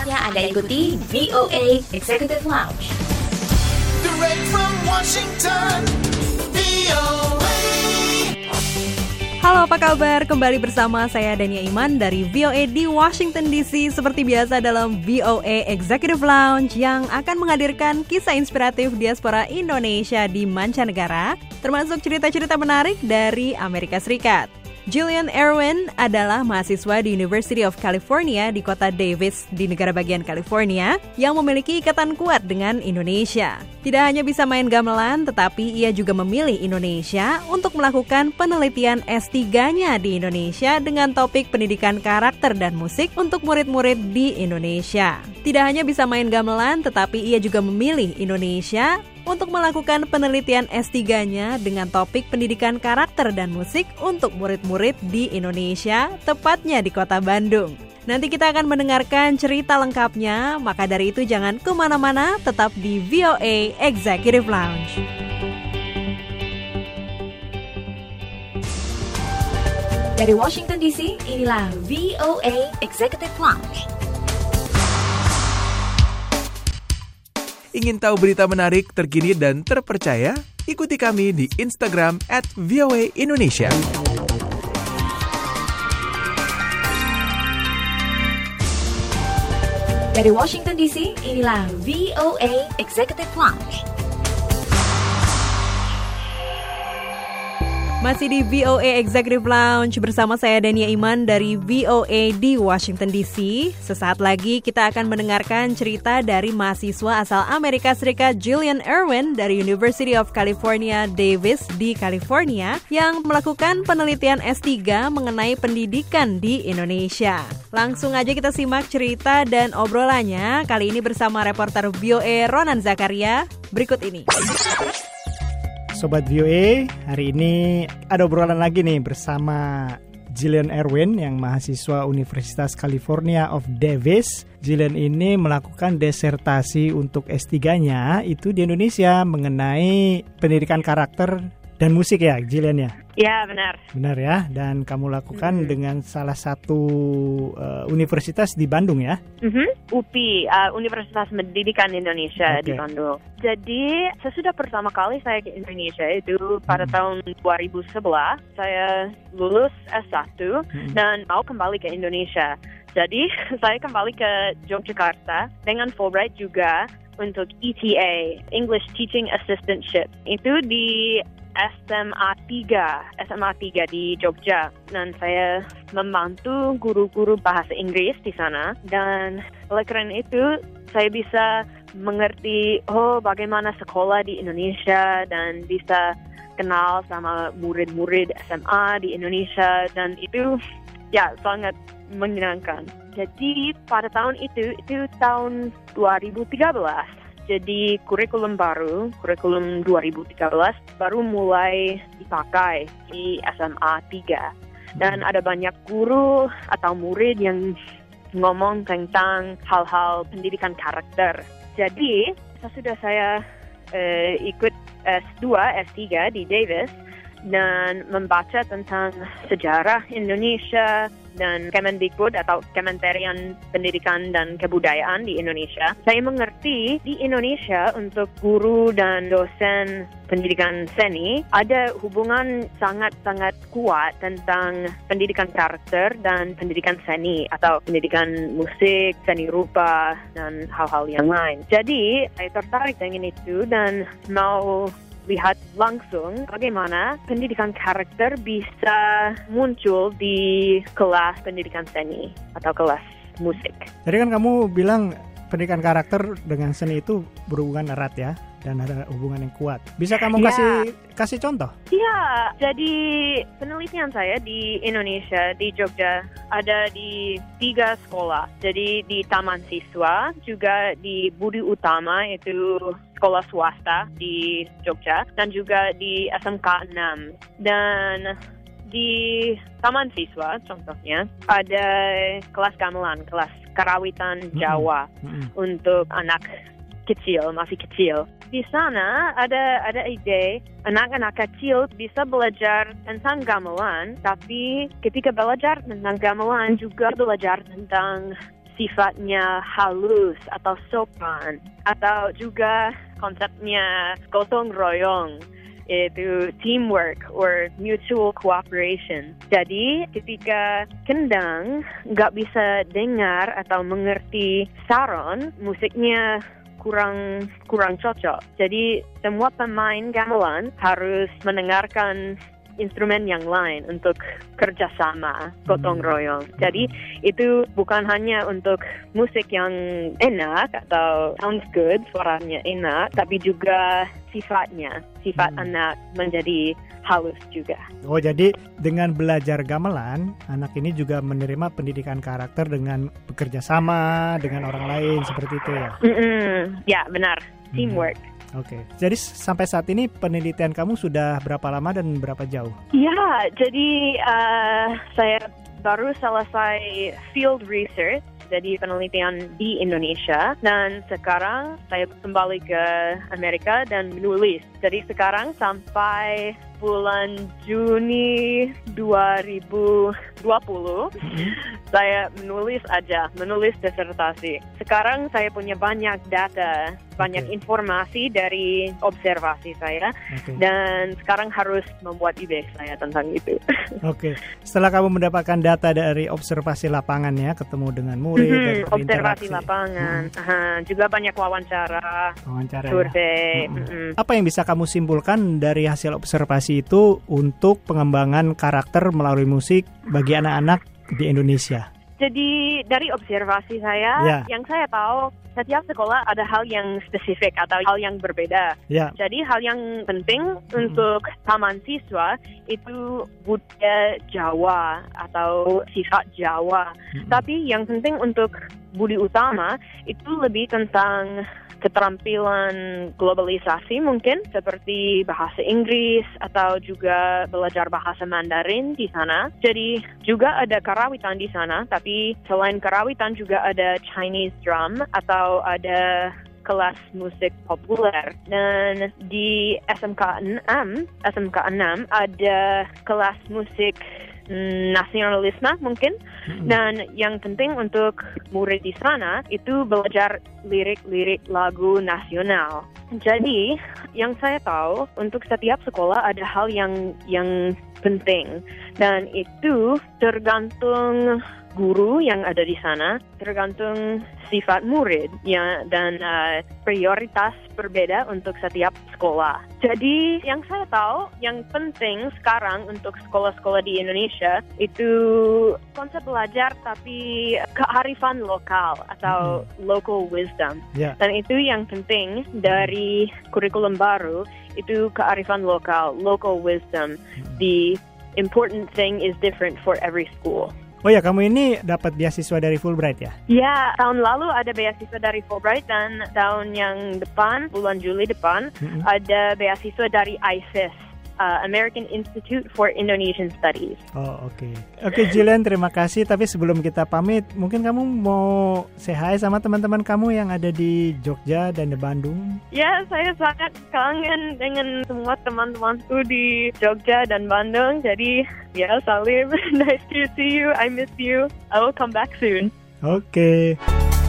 Saatnya Anda ikuti VOA Executive Lounge. Direct from Washington, VOA. Halo, apa kabar? Kembali bersama saya Dania Iman dari VOA di Washington DC. Seperti biasa dalam VOA Executive Lounge yang akan menghadirkan kisah inspiratif diaspora Indonesia di mancanegara, termasuk cerita-cerita menarik dari Amerika Serikat. Julian Erwin adalah mahasiswa di University of California di kota Davis di negara bagian California yang memiliki ikatan kuat dengan Indonesia. Tidak hanya bisa main gamelan, tetapi ia juga memilih Indonesia untuk melakukan penelitian S3-nya di Indonesia dengan topik pendidikan karakter dan musik untuk murid-murid di Indonesia. Tidak hanya bisa main gamelan, tetapi ia juga memilih Indonesia untuk melakukan penelitian S3-nya dengan topik pendidikan karakter dan musik untuk murid-murid di Indonesia, tepatnya di kota Bandung. Nanti kita akan mendengarkan cerita lengkapnya, maka dari itu jangan kemana-mana, tetap di VOA Executive Lounge. Dari Washington DC, inilah VOA Executive Lounge. Ingin tahu berita menarik, terkini, dan terpercaya? Ikuti kami di Instagram @VOA_Indonesia. Dari Washington DC, inilah VOA Executive Lounge. Masih di VOA Executive Lounge bersama saya Dania Iman dari VOA di Washington DC. Sesaat lagi kita akan mendengarkan cerita dari mahasiswa asal Amerika Serikat Julian Erwin dari University of California, Davis di California yang melakukan penelitian S3 mengenai pendidikan di Indonesia. Langsung aja kita simak cerita dan obrolannya kali ini bersama reporter VOA Ronan Zakaria berikut ini. Sobat VOA, hari ini ada obrolan lagi nih bersama Julian Erwin yang mahasiswa Universitas California of Davis. Julian ini melakukan disertasi untuk S3-nya itu di Indonesia mengenai pendidikan karakter dan musik ya, Julian ya? Ya, benar. Benar ya, dan kamu lakukan dengan salah satu universitas di Bandung ya? UPI, Universitas Pendidikan Indonesia di Bandung. Jadi, sesudah pertama kali saya ke Indonesia itu pada tahun 2011, saya lulus S1 dan mau kembali ke Indonesia. Jadi, saya kembali ke Yogyakarta dengan Fulbright juga untuk ETA, English Teaching Assistantship. Itu di SMA 3 di Jogja, dan saya membantu guru-guru bahasa Inggris di sana, dan oleh karena itu saya bisa mengerti bagaimana sekolah di Indonesia dan bisa kenal sama murid-murid SMA di Indonesia, dan itu ya sangat menyenangkan. Jadi pada tahun itu tahun 2013. Jadi kurikulum 2013 baru mulai dipakai di SMA 3. Dan ada banyak guru atau murid yang ngomong tentang hal-hal pendidikan karakter. Jadi sesudah saya ikut S2, S3 di Davis dan membaca tentang sejarah Indonesia dan Kemendikbud atau Kementerian Pendidikan dan Kebudayaan di Indonesia, saya mengerti di Indonesia untuk guru dan dosen pendidikan seni ada hubungan sangat-sangat kuat tentang pendidikan karakter dan pendidikan seni atau pendidikan musik, seni rupa, dan hal-hal yang lain. Jadi, saya tertarik dengan itu dan mau lihat langsung bagaimana pendidikan karakter bisa muncul di kelas pendidikan seni atau kelas musik. Tadi kan kamu bilang pendidikan karakter dengan seni itu berhubungan erat ya, dan ada hubungan yang kuat. Bisa kamu kasih contoh? Iya, jadi penelitian saya di Indonesia, di Jogja, ada di 3 sekolah. Jadi di Taman Siswa, juga di Budi Utama, itu sekolah swasta di Jogja, dan juga di SMK 6. Dan di Taman Siswa, contohnya, ada kelas gamelan, kelas karawitan Jawa untuk anak kecil, masih kecil. Di sana ada ide anak-anak kecil bisa belajar tentang gamelan, tapi ketika belajar tentang gamelan juga belajar tentang sifatnya halus atau sopan, atau juga konsepnya gotong royong, yaitu teamwork or mutual cooperation. Jadi ketika kendang nggak bisa dengar atau mengerti saron, musiknya kurang cocok. Jadi semua pemain gamelan harus mendengarkan instrumen yang lain untuk kerjasama gotong royong. Jadi itu bukan hanya untuk musik yang enak atau sounds good, suaranya enak, tapi juga sifat anak menjadi halus juga. Oh, jadi dengan belajar gamelan, anak ini juga menerima pendidikan karakter dengan bekerja sama dengan orang lain seperti itu ya? Ya, benar. Teamwork. Oke. Jadi sampai saat ini penelitian kamu sudah berapa lama dan berapa jauh? Ya, jadi saya baru selesai field research, jadi penelitian di Indonesia, dan sekarang saya kembali ke Amerika dan menulis. Jadi sekarang sampai bulan Juni 2020 saya menulis disertasi. Sekarang saya punya banyak data, banyak informasi dari observasi saya, dan sekarang harus membuat ide saya tentang itu. Oke. Setelah kamu mendapatkan data dari observasi lapangan ya, ketemu dengan murid, observasi lapangan, juga banyak wawancara survei. Ya. Apa yang bisa kamu simpulkan dari hasil observasi itu untuk pengembangan karakter melalui musik bagi anak-anak di Indonesia? Jadi dari observasi saya, yang saya tahu setiap sekolah ada hal yang spesifik atau hal yang berbeda. Jadi hal yang penting untuk taman siswa itu budaya Jawa atau sifat Jawa. Tapi yang penting untuk budi utama itu lebih tentang keterampilan globalisasi mungkin, seperti bahasa Inggris atau juga belajar bahasa Mandarin di sana. Jadi juga ada karawitan di sana, tapi selain karawitan juga ada Chinese drum atau ada kelas musik populer. Dan di SMK 6 ada kelas musik nasionalisme mungkin. Dan yang penting untuk murid di sana itu belajar lirik-lirik lagu nasional. Jadi yang saya tahu untuk setiap sekolah ada hal yang penting, dan itu tergantung guru yang ada di sana, tergantung sifat murid ya, dan prioritas berbeda untuk setiap sekolah. Jadi yang saya tahu yang penting sekarang untuk sekolah-sekolah di Indonesia itu konsep belajar tapi kearifan lokal atau local wisdom. Dan itu yang penting dari kurikulum baru, itu kearifan lokal, local wisdom. The important thing is different for every school. Oh ya, kamu ini dapat beasiswa dari Fulbright ya? Ya, tahun lalu ada beasiswa dari Fulbright, dan tahun yang depan, bulan Juli depan, ada beasiswa dari ISIS, American Institute for Indonesian Studies. Oh, oke. Oke, Jillian, terima kasih. Tapi sebelum kita pamit, mungkin kamu mau say hi sama teman-teman kamu yang ada di Jogja dan di Bandung? Ya, saya sangat kangen dengan semua teman-temanku di Jogja dan Bandung. Jadi, ya, salim. Nice to see you. I miss you. I will come back soon. Oke.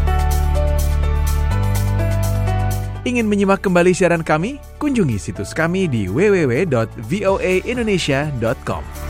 Ingin menyimak kembali siaran kami? Kunjungi situs kami di www.voaindonesia.com.